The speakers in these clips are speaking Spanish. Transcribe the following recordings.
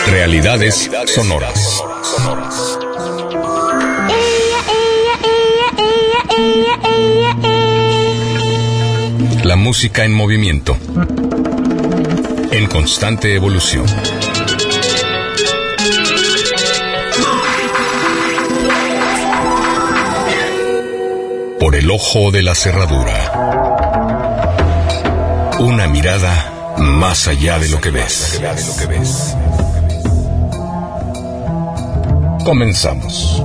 Realidades sonoras. La música en movimiento, en constante evolución. Por el ojo de la cerradura. Una mirada más allá de lo que ves. Comenzamos.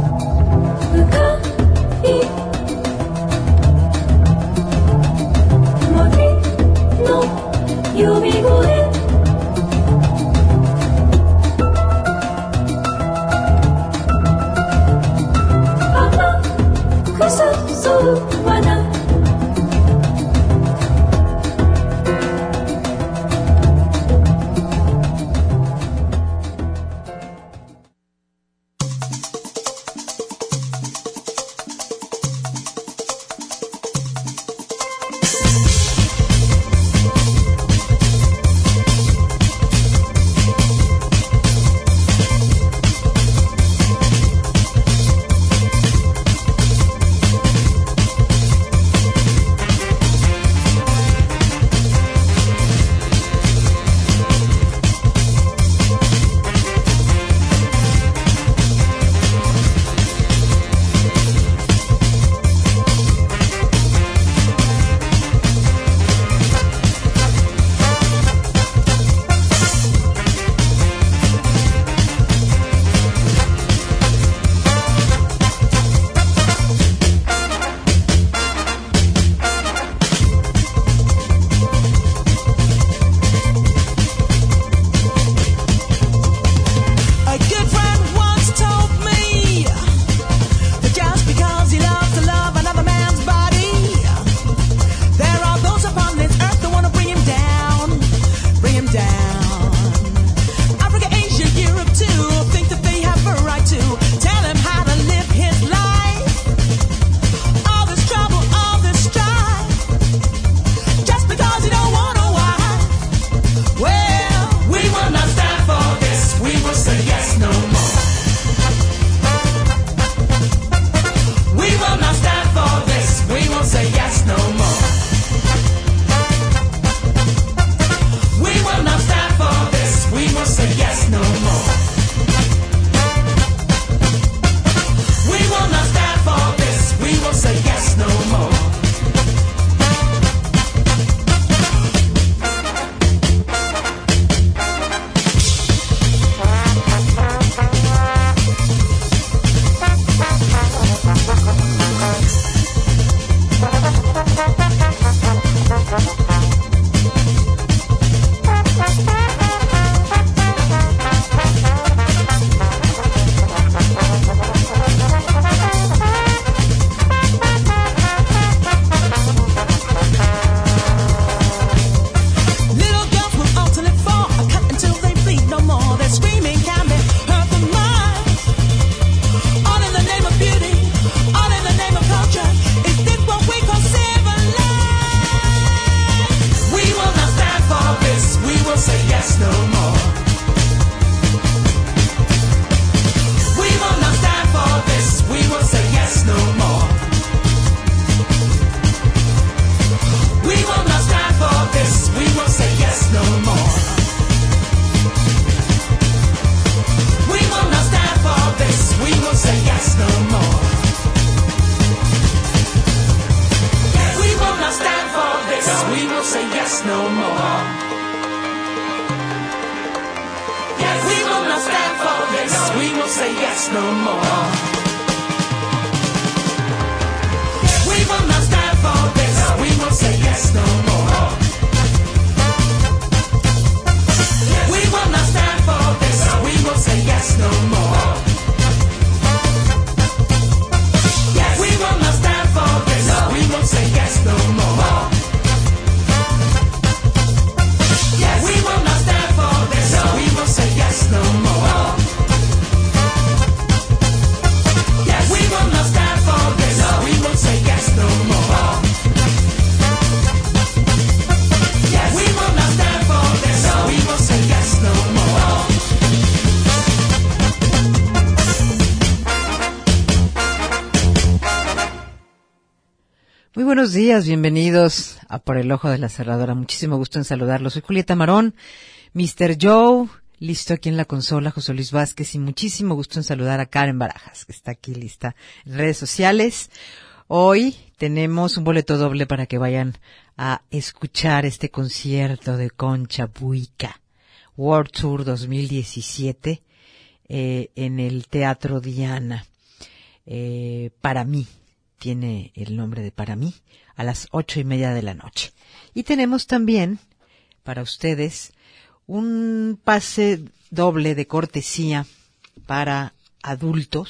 buenos días, bienvenidos a Por el Ojo de la Cerradura. Muchísimo gusto en saludarlos. Soy Julieta Marón, Mr. Joe, listo aquí en la consola, José Luis Vázquez, y muchísimo gusto en saludar a Karen Barajas, que está aquí lista en redes sociales. Hoy tenemos un boleto doble para que vayan a escuchar este concierto de Concha Buica, World Tour 2017, en el Teatro Diana. Para mí, tiene el nombre de Para mí, a las 8:30 de la noche. Y tenemos también, para ustedes, un pase doble de cortesía para adulto,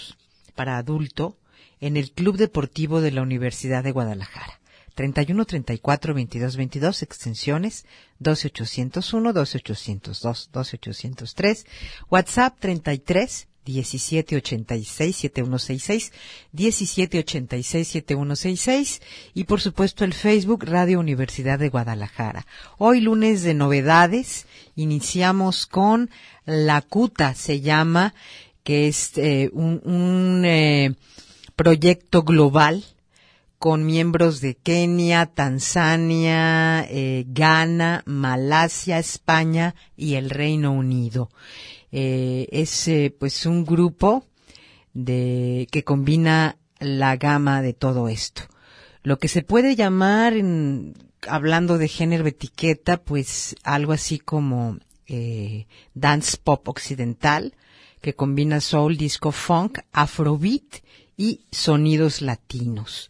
en el Club Deportivo de la Universidad de Guadalajara. 31 34 22 22, extensiones 12801, 12802, 12803, WhatsApp 33 17 86 7166, 17 86 7166, y por supuesto el Facebook Radio Universidad de Guadalajara. Hoy lunes de novedades, iniciamos con La Cuta, se llama, que es un proyecto global con miembros de Kenia, Tanzania, Ghana, Malasia, España y el Reino Unido. Es pues un grupo que combina la gama de todo esto. Lo que se puede llamar, hablando de género etiqueta, pues algo así como dance pop occidental, que combina soul, disco, funk, afrobeat y sonidos latinos.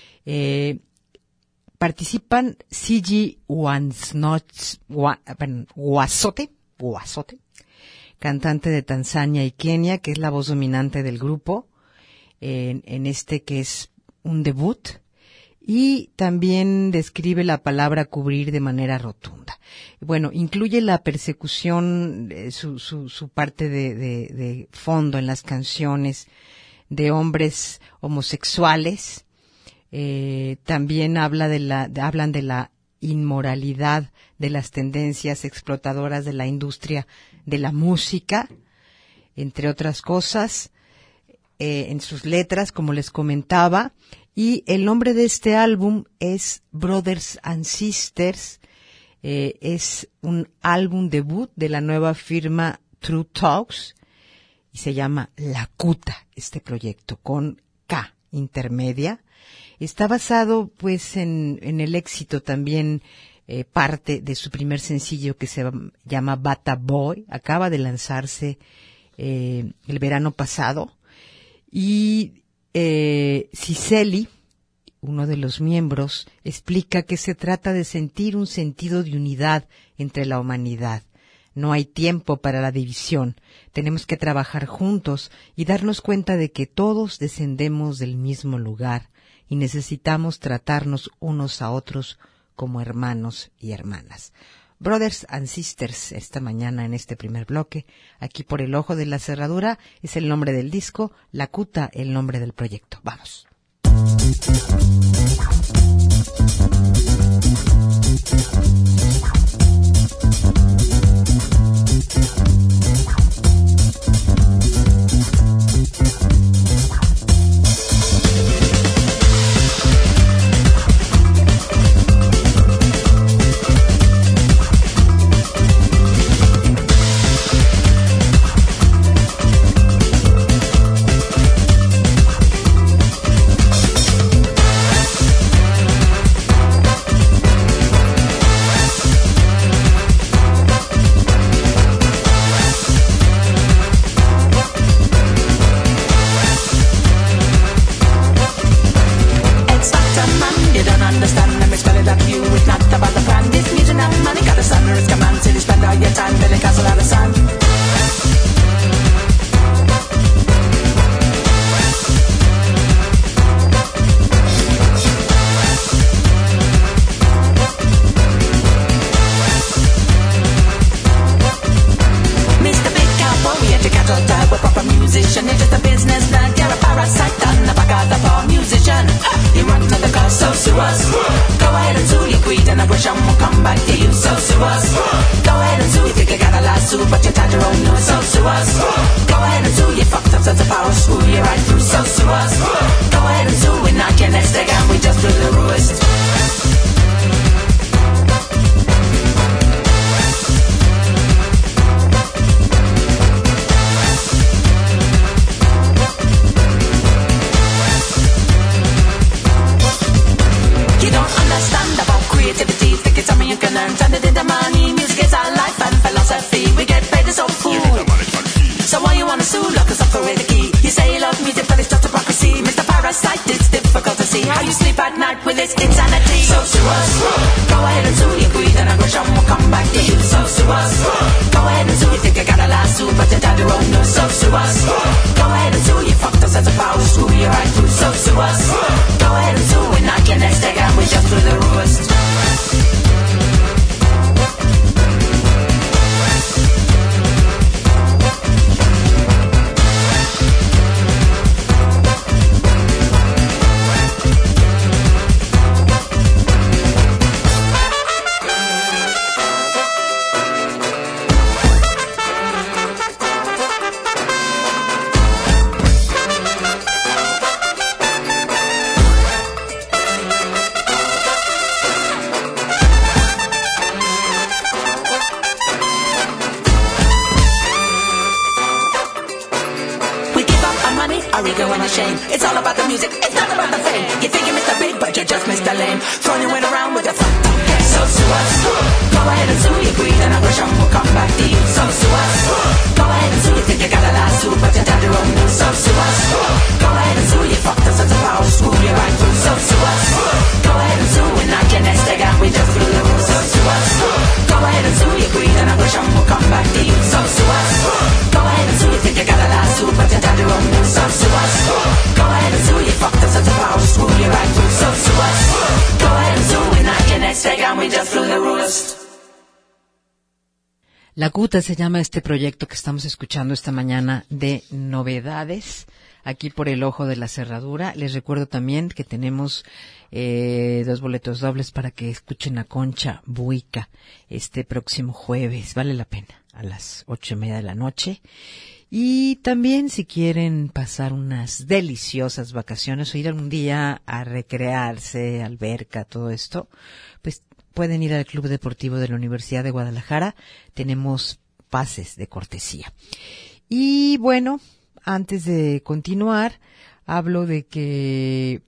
Participan Sigi Wasote, cantante de Tanzania y Kenia, que es la voz dominante del grupo, en este que es un debut, y también describe la palabra cubrir de manera rotunda. Bueno, incluye la persecución, su parte de fondo en las canciones de hombres homosexuales. También hablan de la inmoralidad, de las tendencias explotadoras de la industria de la música, entre otras cosas, en sus letras, como les comentaba. Y el nombre de este álbum es Brothers and Sisters. Es un álbum debut de la nueva firma True Talks y se llama La Cuta, este proyecto, con K intermedia. Está basado pues en el éxito también, parte de su primer sencillo, que se llama Bata Boy. Acaba de lanzarse el verano pasado. Y Cicely, uno de los miembros, explica que se trata de sentir un sentido de unidad entre la humanidad. No hay tiempo para la división. Tenemos que trabajar juntos y darnos cuenta de que todos descendemos del mismo lugar y necesitamos tratarnos unos a otros como hermanos y hermanas. Brothers and Sisters, esta mañana en este primer bloque, aquí por El Ojo de la Cerradura, es el nombre del disco, La Cuta, el nombre del proyecto. Vamos. Go ahead and sue, we're not your next again, we just do the worst. this insanity. So sue us, go ahead and sue. You breathe and aggression will come back to you. So sue us, go ahead and sue. You think you got a lawsuit, but you tied the wrong noose. So sue us, go ahead and sue. You fucked us as a power, screw you right through. So sue us, go ahead and sue. We're not your next egg and we just threw the roast. It's all about the music, it's not about the fame. You think you're Mr. Big, but you're just Mr. Lame. Throwing you in around with your fucked up head. So sue us, go ahead and sue. You breathe and aggression will come back to you. So sue us, go ahead and sue. You think you got a lawsuit, but you tied the wrong noose. So sue us, go ahead and sue. You fucked us as a power, screw you right through. So sue us, go ahead and sue. We're not your next egg and we just blew the roof. So sue us, go ahead and sue. You breathe and aggression will come back to you. So sue us, go ahead and sue. You think you got a lawsuit, but you tied the wrong noose. So sue us, go ahead and sue. You fucked us as a power, screw you right through. So sue us, go ahead and sue. We're not your next egg and we just blew the roost. La Cuta se llama este proyecto que estamos escuchando esta mañana de novedades aquí por el Ojo de la Cerradura. Les recuerdo también que tenemos 2 boletos dobles para que escuchen a Concha Buica este próximo jueves. Vale la pena, a las 8:30 de la noche. Y también si quieren pasar unas deliciosas vacaciones o ir algún día a recrearse, alberca, todo esto, pues pueden ir al Club Deportivo de la Universidad de Guadalajara. Tenemos pases de cortesía. Y bueno, antes de continuar, hablo de que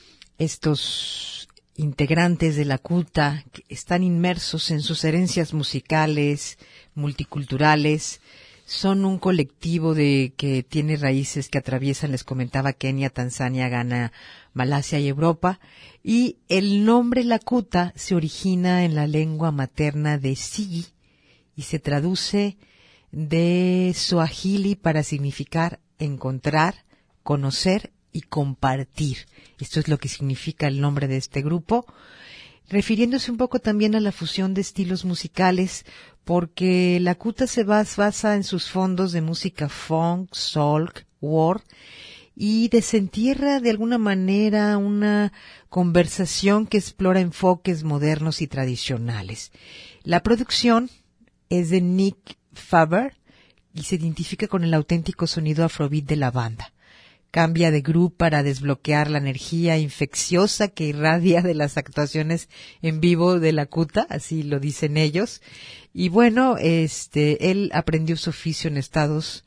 estos integrantes de la CUTA están inmersos en sus herencias musicales, multiculturales. Son un colectivo que tiene raíces que atraviesan, les comentaba, Kenia, Tanzania, Ghana, Malasia y Europa. Y el nombre Lakota se origina en la lengua materna de Sigi y se traduce de Swahili para significar encontrar, conocer y compartir. Esto es lo que significa el nombre de este grupo, refiriéndose un poco también a la fusión de estilos musicales, porque la Cuta se basa en sus fondos de música funk, soul, world, y desentierra de alguna manera una conversación que explora enfoques modernos y tradicionales. La producción es de Nick Faber y se identifica con el auténtico sonido afrobeat de la banda. Cambia de groove para desbloquear la energía infecciosa que irradia de las actuaciones en vivo de la Cuta, así lo dicen ellos. Y bueno, él aprendió su oficio en estudios,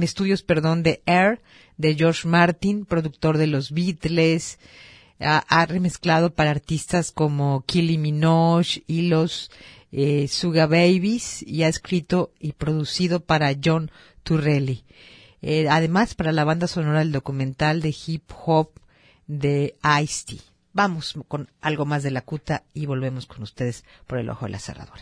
de Air, de George Martin, productor de los Beatles. Ha remezclado para artistas como Kylie Minogue y los Suga Babies, y ha escrito y producido para John Turrelli. Además, para la banda sonora del documental de hip hop de Ice-T. Vamos con algo más de la Cuta y volvemos con ustedes por el Ojo de la Cerradura.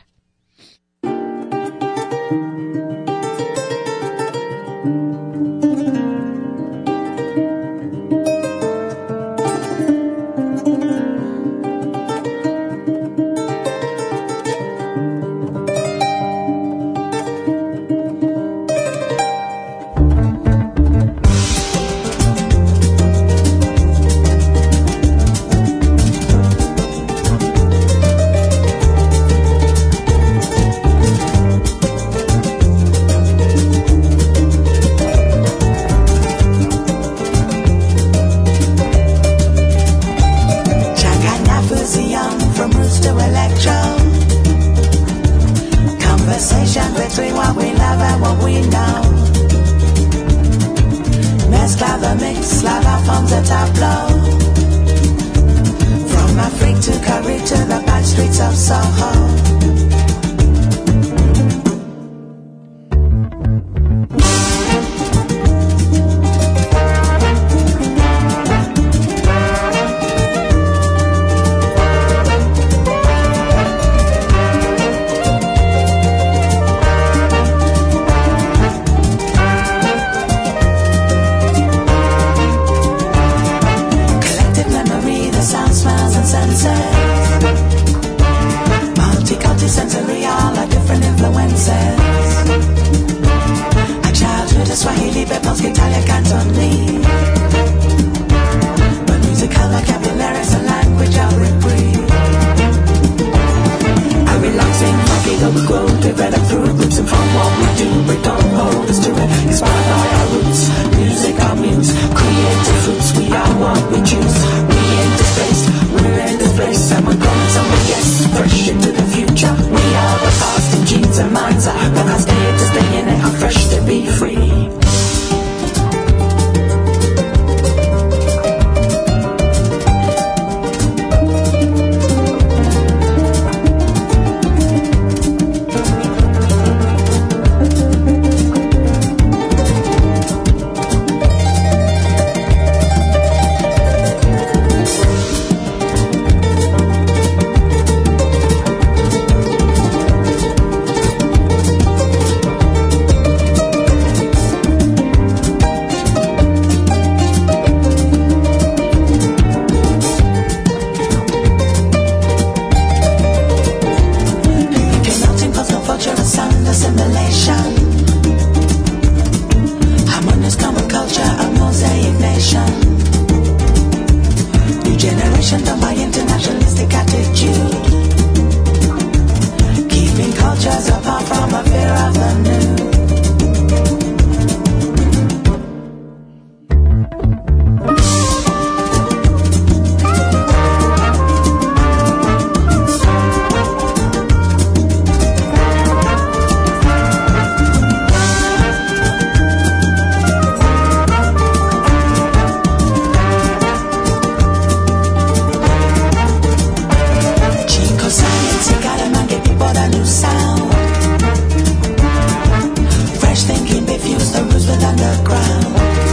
confuse the roots with underground.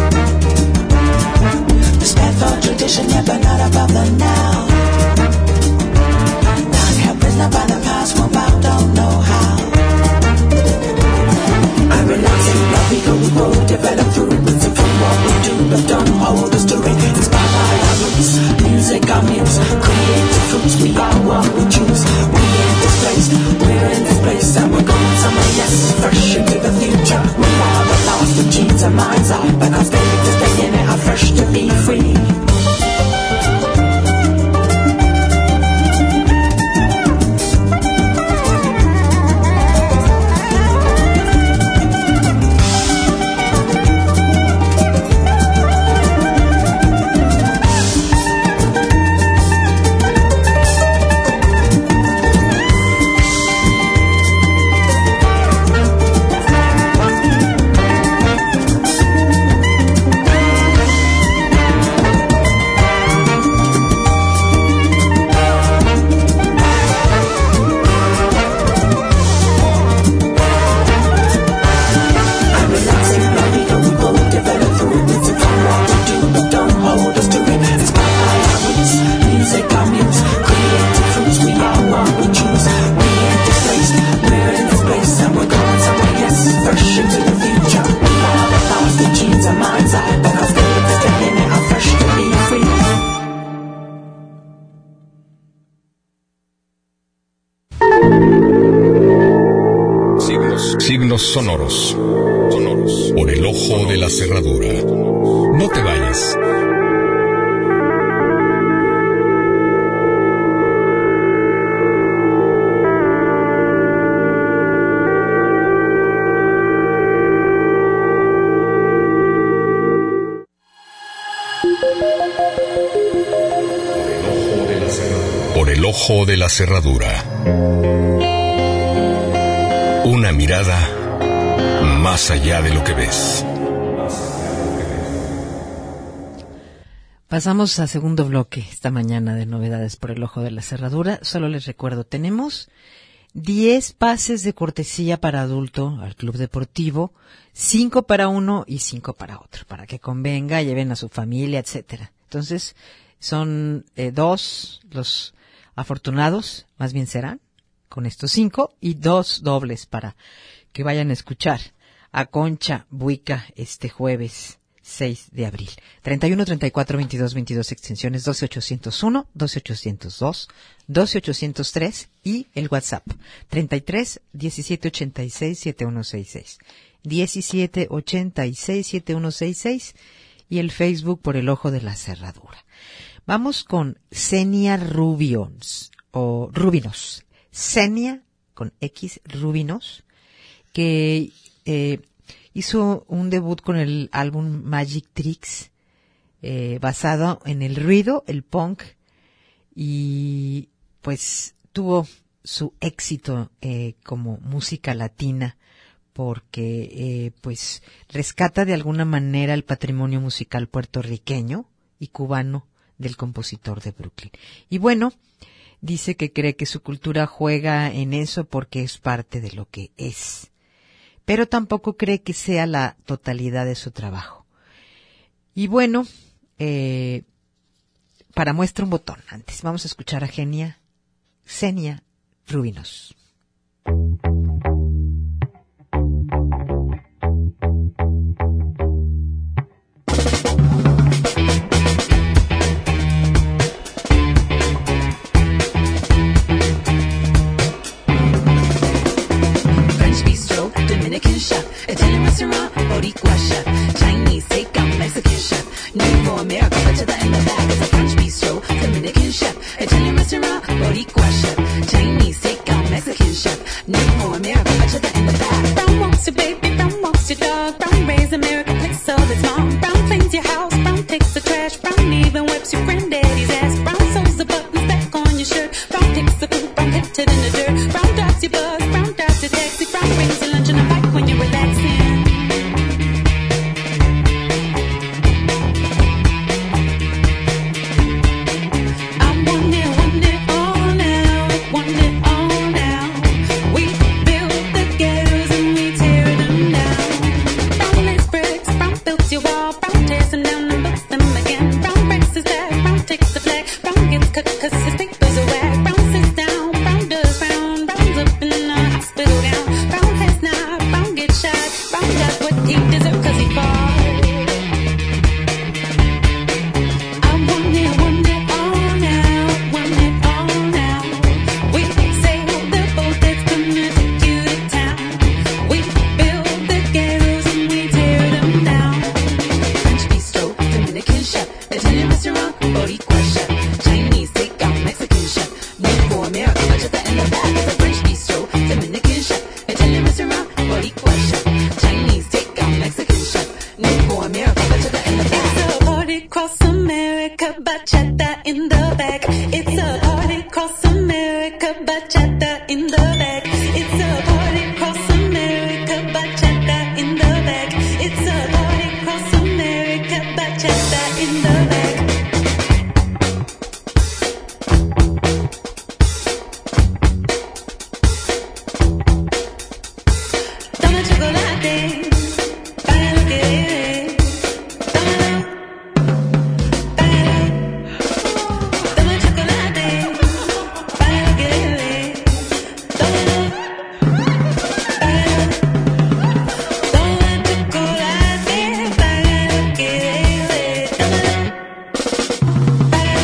Respect for tradition, yet but not above the now. Not held prisoner by the past, won't bow, don't know how. I'm relaxing, love we go, we grow, develop through roots and from what we do, but don't hold us to it. Inspired by our roots, music our muse, creative fruits, we are what we choose. We ain't displaced, we're in this place, and we're going somewhere, yes, fresh into the future. We are the lost, the genes and minds are, but our spirit to stay in it, are fresh to be free. Signos sonoros. Por el ojo de la cerradura. No te vayas. Por el ojo de la cerradura. Una mirada más allá de lo que ves. Pasamos a segundo bloque esta mañana de novedades por el ojo de la cerradura. Solo les recuerdo, tenemos 10 pases de cortesía para adulto al club deportivo, 5 para uno y 5 para otro, para que convenga, lleven a su familia, etcétera. Entonces, son 2 los afortunados, más bien serán, con estos 5 y 2 dobles para que vayan a escuchar a Concha Buica este jueves 6 de abril. 31 34 22 22 extensiones 12801, 12802, 12803 y el WhatsApp 33 17 86 7166, 17 86 7166 y el Facebook por el ojo de la cerradura. Vamos con Xenia Rubinos o Rubinos. Xenia con X Rubinos, que hizo un debut con el álbum Magic Tricks, basado en el ruido, el punk, y pues tuvo su éxito como música latina porque pues rescata de alguna manera el patrimonio musical puertorriqueño y cubano del compositor de Brooklyn. Y bueno, dice que cree que su cultura juega en eso porque es parte de lo que es, pero tampoco cree que sea la totalidad de su trabajo. Y bueno, para muestra un botón, antes vamos a escuchar a Xenia Rubinos. Italian restaurant, Boricua chef, Chinese takeout, Mexican chef, New for America, but to the end of that is a French bistro, Dominican chef, Italian restaurant, Boricua chef, Chinese takeout, Mexican chef, New for America, but to the end of that. Brown walks your baby, brown walks your dog, brown raised America, place all its mom, brown cleans your house, brown takes the trash, brown even wipes your granddaddy's ass, brown sews the buttons back on your shirt, brown picks the food, brown hits it in the dirt, brown drives your bus, brown drives your taxi, brown brings your lunch and a bike when you're relaxing. I want it all now, want it all got what he deserved 'cause he fought. I want it all now, want it all now. We sail the boat that's gonna take you to town. We build the ghettos and we tear them down. French bistro, Dominican chef, Italian restaurant, Boricua chef, Chinese takeout, Mexican chef, new for America, but just in the back is a French bistro, Dominican chef, Italian restaurant, Boricua chef, Chinese takeout, Mexican chef, new for America, but just in the back. It's a party across America, bachata in the back. It's a party across America, bachata in the back. It's a party across America, bachata in the back. It's a party across America, bachata in the back. Toma chocolate, para lo que bebes. Tómalo, para. Toma chocolate, para lo que bebes. Tómalo, para. Toma chocolate, para lo que bebes. Tómalo, para.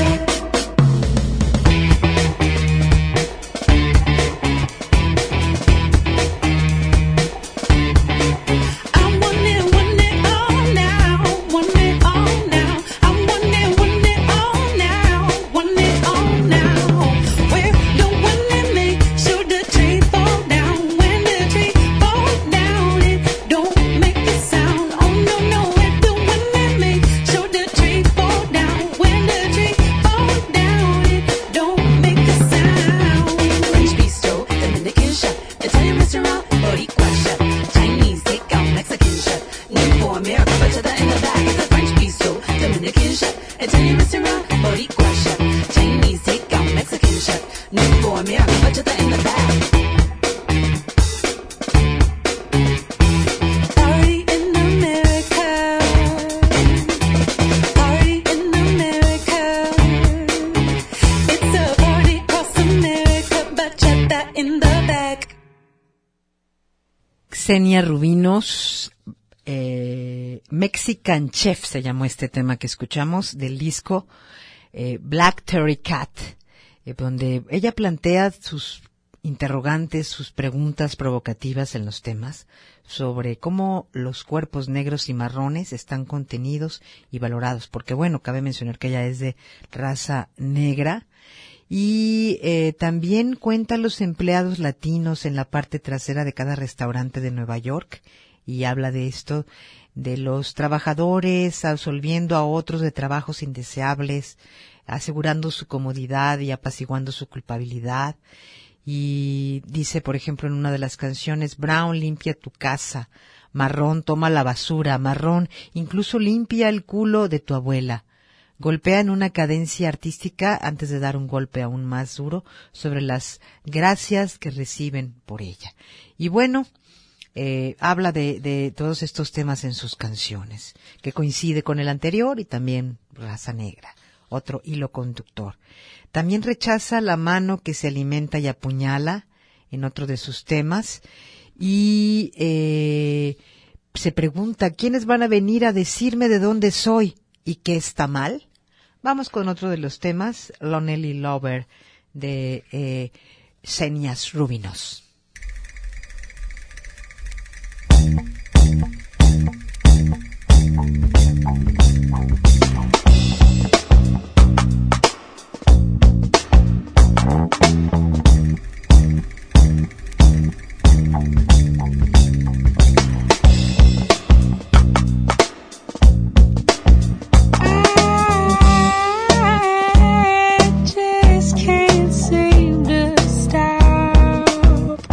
I want it all now, want it all now. I want it all now, want it all now. We're the one that make sure the tree fall down. When the tree falls down, it don't make a sound. Oh no no, we're the one that make sure the tree fall down. When the tree falls down, it don't make a sound. French bistro, Dominican chef, Italian restaurant, Boricua chef, Chinese takeout, Mexican chef, new for America, but to the in the back is a French bistro, Dominican chef, Italian restaurant, Boricua chef, Chinese takeout, Mexican chef, new for America, but to the in the back. Party in America, party in America. It's a party across America, bachata in the back. Xenia Rubinos, Mexican Chef se llamó este tema que escuchamos del disco Black Terry Cat, donde ella plantea sus interrogantes, sus preguntas provocativas en los temas sobre cómo los cuerpos negros y marrones están contenidos y valorados, porque bueno, cabe mencionar que ella es de raza negra. Y también cuenta los empleados latinos en la parte trasera de cada restaurante de Nueva York y habla de esto, de los trabajadores absolviendo a otros de trabajos indeseables, asegurando su comodidad y apaciguando su culpabilidad. Y dice, por ejemplo, en una de las canciones, Brown limpia tu casa, marrón toma la basura, marrón incluso limpia el culo de tu abuela. Golpea en una cadencia artística antes de dar un golpe aún más duro sobre las gracias que reciben por ella. Y bueno, habla de todos estos temas en sus canciones, que coincide con el anterior y también raza negra, otro hilo conductor. También rechaza la mano que se alimenta y apuñala en otro de sus temas y se pregunta, ¿quiénes van a venir a decirme de dónde soy y qué está mal? Vamos con otro de los temas, Lonely Lover, de Xenia Rubinos. Just can't seem to stop.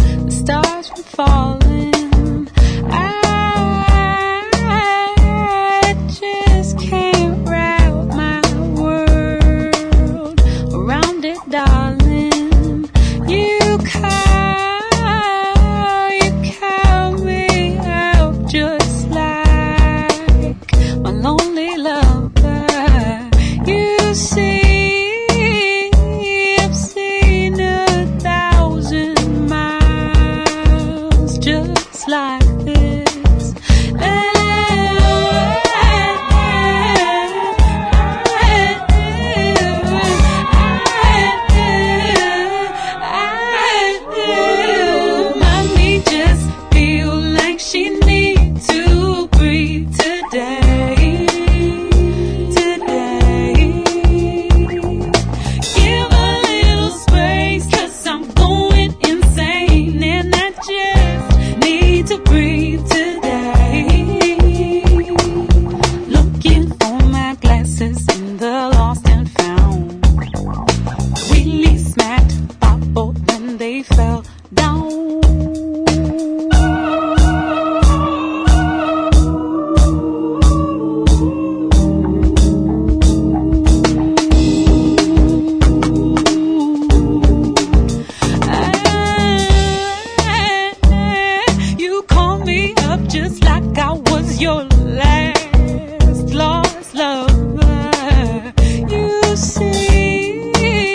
is your last lost lover. You see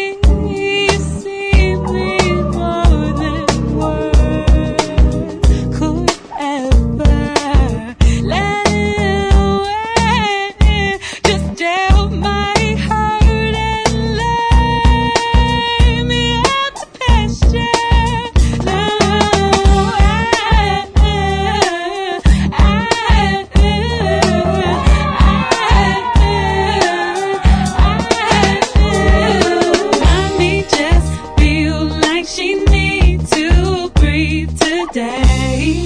me more than words could ever. Let it away, just tell my heart and lay me out to pasture. No, mommy just feel like she needs to breathe today.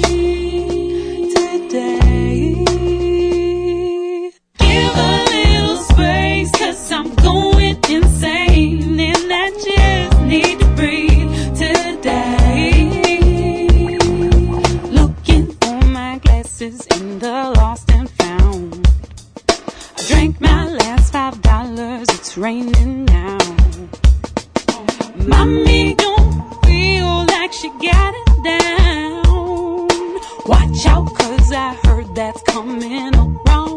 Give a little space, 'cause I'm going insane, and I just need to breathe today. Looking for my glasses in the lost and found. I drank my last $5, it's raining now. Mommy don't feel like she got it down. Watch out, 'cause I heard that's coming around.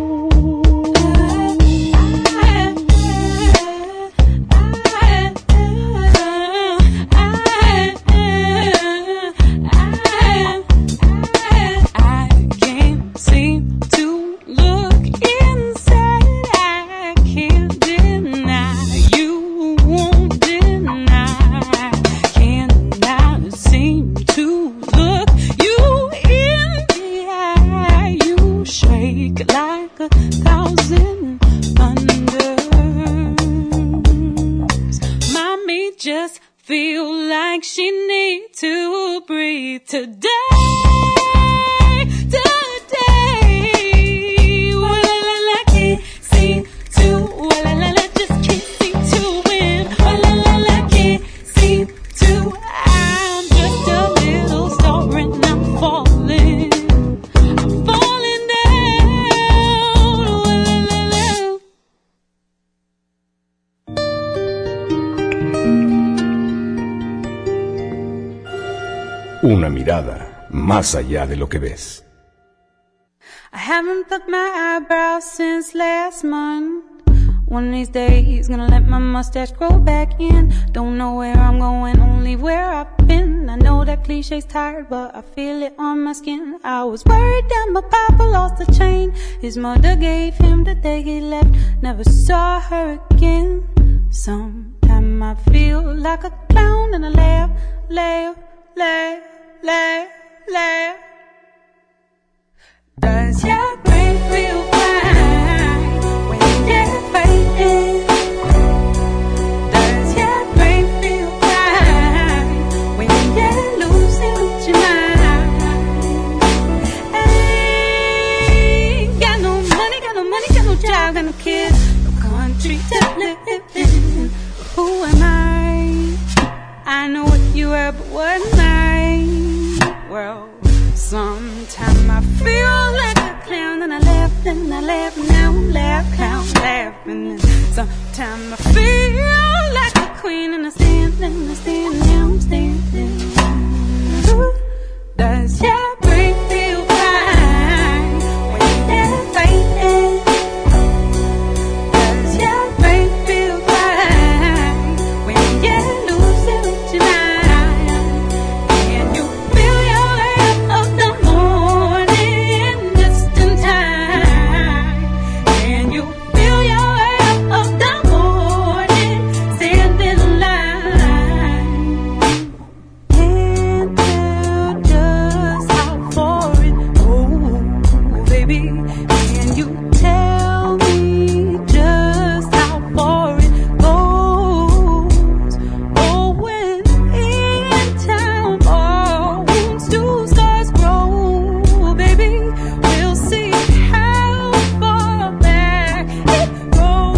I can't seem to look inside. I can't deny, you won't deny. Cannot seem to look you in the eye. You shake like 1,000 thunders. Mommy just feel like she need to breathe today. Well, I can't seem to, well, I just can't seem to win. Well, I can't seem to, I'm just a little star and I'm falling down. Well, Una mirada más allá de lo que ves. I haven't plucked my eyebrows since last month. One of these days, gonna let my mustache grow back in. Don't know where I'm going, only where I've been. I know that cliche's tired, but I feel it on my skin. I was worried that my papa lost a chain his mother gave him the day he left. Never saw her again. Sometimes I feel like a clown and I laugh. Does your brain feel fine when you're fighting? Does your brain feel fine when you're losing your mind? Ain't got no money, got no job, got no kids, no country to live in. Who am I? I know what you are, but what am I? Well, sometimes I feel like a clown and I laugh and I laugh and now I'm laughing. And sometimes I feel like a queen and I stand and I stand and now I'm standing. Ooh, does your brain feel fine when you're fighting? Does your brain feel fine when you're losing your mind? And you feel your way up the morning just in time. And you feel your way up the morning standing in line. Can't tell just how far it goes, baby. Can you tell me just how far it goes? Oh, when in time our wounds do stars grow, baby, we'll see how far back it goes.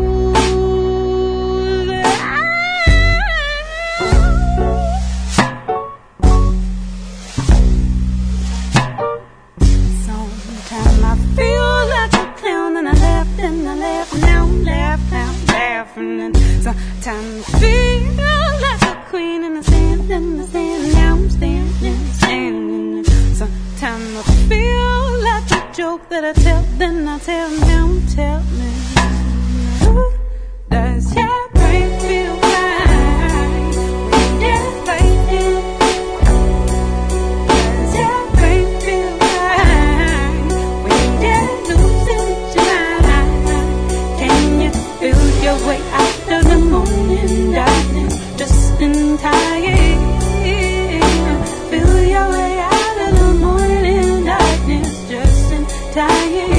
Sometimes I feel like a clown and I laugh and I laugh and now I'm laughing. And sometimes I feel like a queen and I stand and now I'm standing. And sometimes I feel like a hope that I tell, then I tell him, tell me. Does your brain feel fine when you're fighting? Does your brain feel fine when you're losing your mind? Can you feel your way out of the morning darkness just in time? Feel your way out of the morning darkness just in time.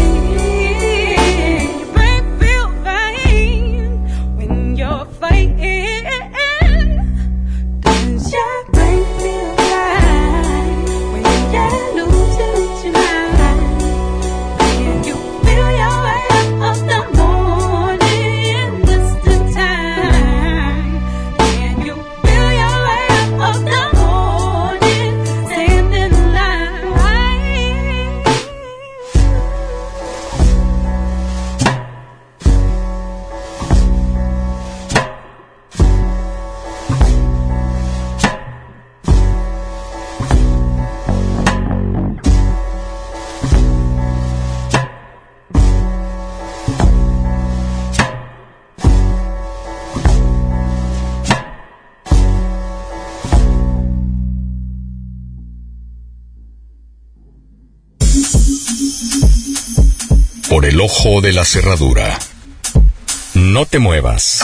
Por el ojo de la cerradura. No te muevas.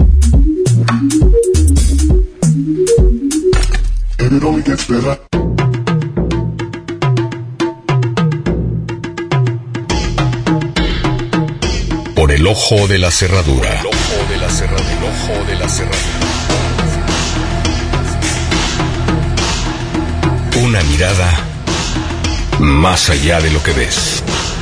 And it only gets better. Por el ojo de la cerradura. El ojo de la cerradura. El ojo de la cerradura. Una mirada más allá de lo que ves.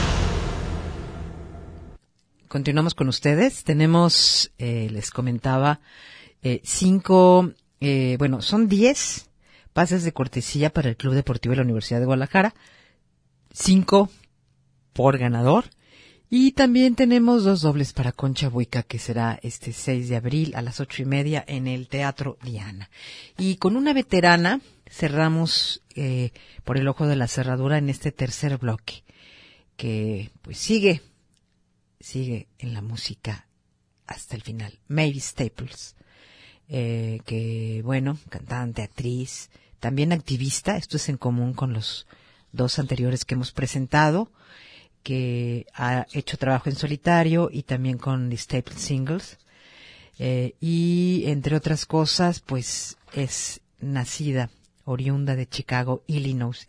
Continuamos con ustedes. Tenemos, les comentaba, 5, son 10 pases de cortesía para el Club Deportivo de la Universidad de Guadalajara. 5 por ganador. Y también tenemos 2 dobles para Concha Buica, que será este 6 de abril a las 8:30 en el Teatro Diana. Y con una veterana cerramos por el ojo de la cerradura en este tercer bloque, que pues sigue en la música hasta el final. Mavis Staples, que cantante, actriz, también activista. Esto es en común con los 2 anteriores que hemos presentado, que ha hecho trabajo en solitario y también con The Staples Singles. Y entre otras cosas, pues es nacida, oriunda de Chicago, Illinois,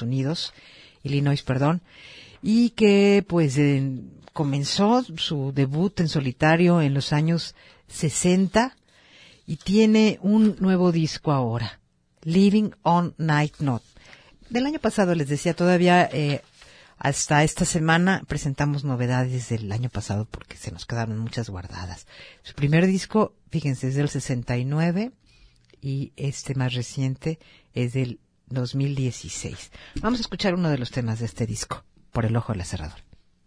y que pues comenzó su debut en solitario en los años 60 y tiene un nuevo disco ahora, Living on Night Note. Del año pasado, les decía, todavía hasta esta semana presentamos novedades del año pasado porque se nos quedaron muchas guardadas. Su primer disco, fíjense, es del 69 y este más reciente es del 2016. Vamos a escuchar uno de los temas de este disco, Por el ojo de la cerradura.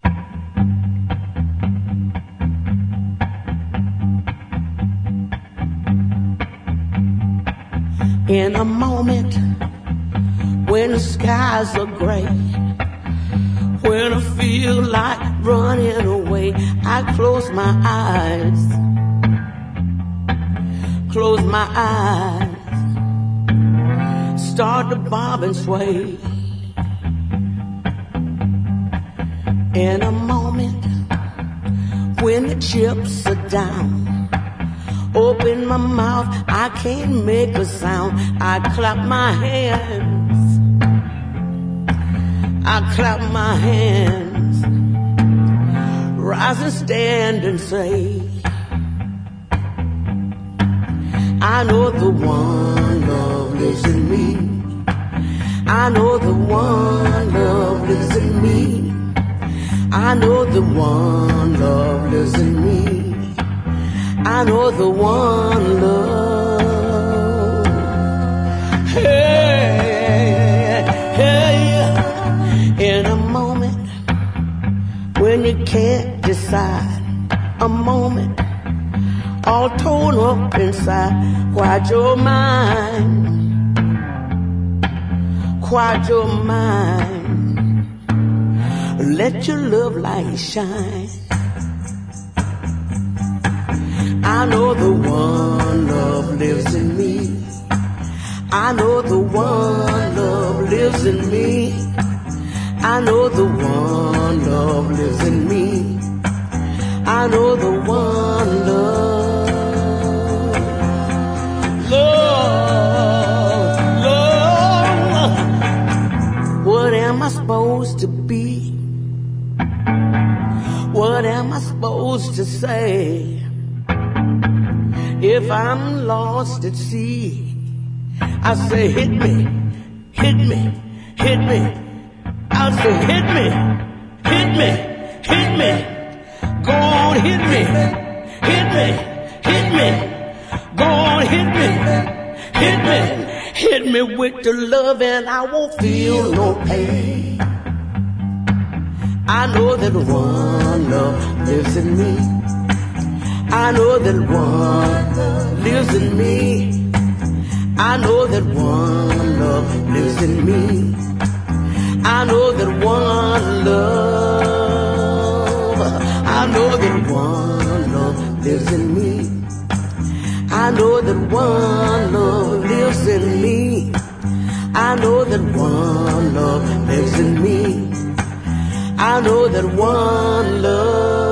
In a moment when the skies are gray, when I feel like running away, I close my eyes, start to bob and sway. In a moment when the chips are down, open my mouth, I can't make a sound. I clap my hands, rise and stand and say, I know the one love lives in me. I know the one love lives in me. I know the one love lives in me. I know the one love. Hey, in a moment when you can't decide, a moment all torn up inside, quiet your mind, let your love light shine. I know the one love lives in me. I know the one love lives in me. I know the one love lives in me. I know the one love. Love. What am I supposed to be? What am I supposed to say? If I'm lost at sea, I say hit me, hit me, hit me. I say hit me, hit me, hit me. Go on, hit me, hit me, hit me. Go on, hit me, hit me. Hit me with the love and I won't feel no pain. I know that one love lives in me. I know that one lives in me. I know that one love lives in me. I know that one love. I know that one love lives in me. I know that one love lives in me. I know that one love lives in me. I know that one love.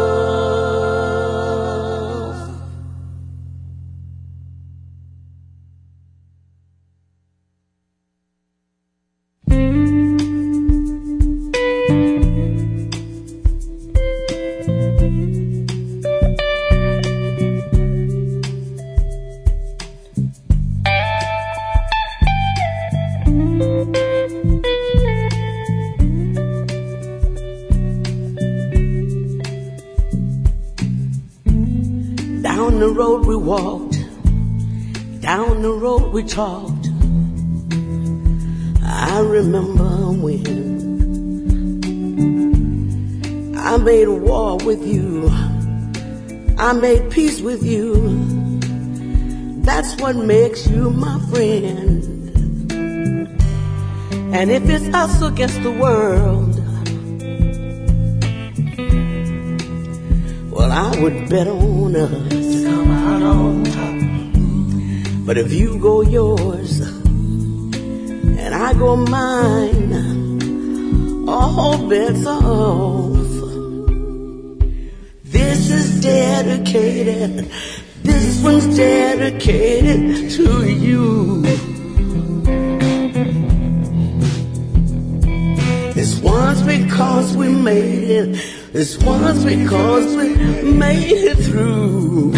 Down the road we walked, down the road we talked. I remember when I made a war with you, I made peace with you. That's what makes you my friend. And if it's us against the world, well, I would bet on us to come out on top. But if you go yours and I go mine, all bets are off. This is dedicated, this one's dedicated to you. This one's because we made it. This one's because we made it through.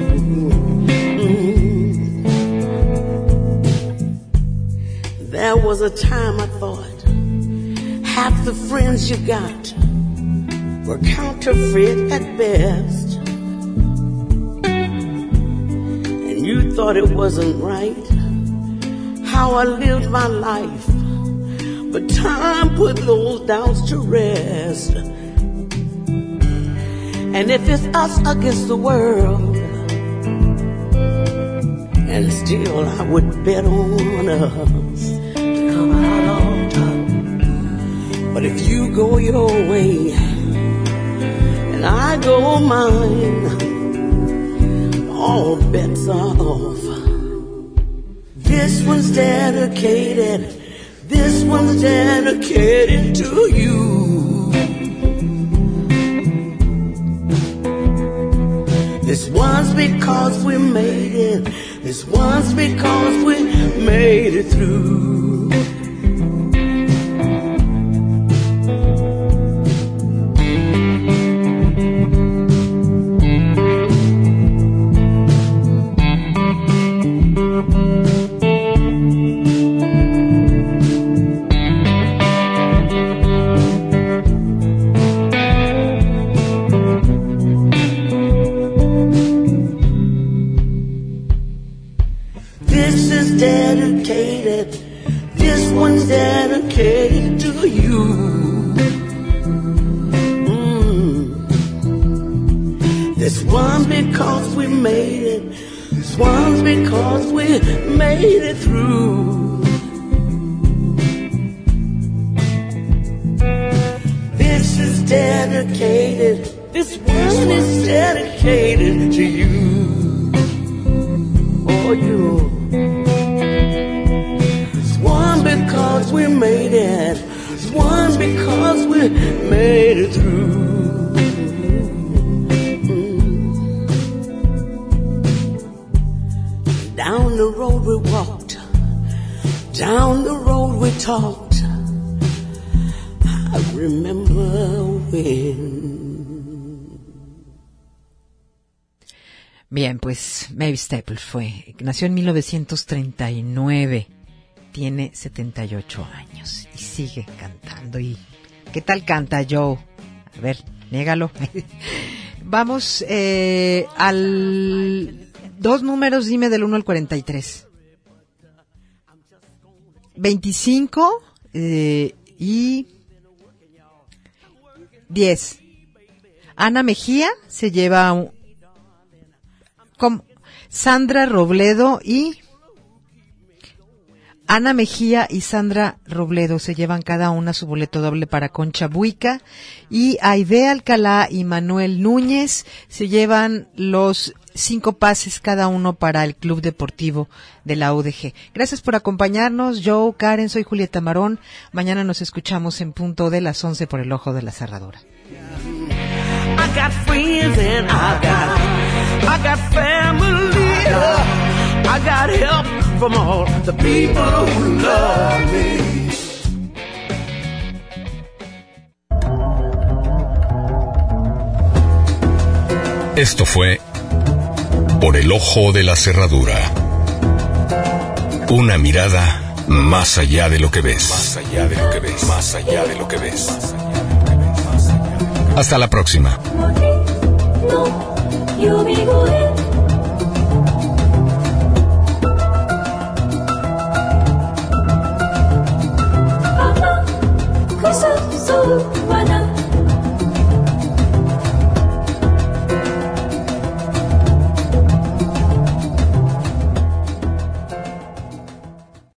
There was a time I thought half the friends you got were counterfeit at best. And you thought it wasn't right how I lived my life. But time put those doubts to rest. And if it's us against the world, and still I would bet on us to come out on top. But if you go your way and I go mine, all bets are off. This one's dedicated, this one's dedicated to you. This one's because we made it. This one's because we made it through. This one's dedicated to you. This one's because we made it. This one's because we made it through. This is dedicated. This one is dedicated to you. Oh, you. It's one because we made it. It's one because we made it through. Down the road we walked. Down the road we talked. I remember when. Bien, pues Mavis Staples nació en 1939, tiene 78 años y sigue cantando. ¿Y qué tal canta Joe? A ver, niégalo. Vamos al 2 números, dime del 1 al 43. 25 y 10. Ana Mejía se lleva como Sandra Robledo y Ana Mejía y Sandra Robledo se llevan cada una su boleto doble para Concha Buica, y Aide Alcalá y Manuel Núñez se llevan los 5 pases cada uno para el Club Deportivo de la UDG. Gracias por acompañarnos, Joe, Karen, soy Julieta Marón. Mañana nos escuchamos en punto de las 11 por el Ojo de la Cerradura. I got friends and I got family. I got help from all the people who love me. Esto fue Por el Ojo de la Cerradura. Una mirada más allá de lo que ves. Más allá de lo que ves. Más allá de lo que ves. Hasta la próxima. No, you be good.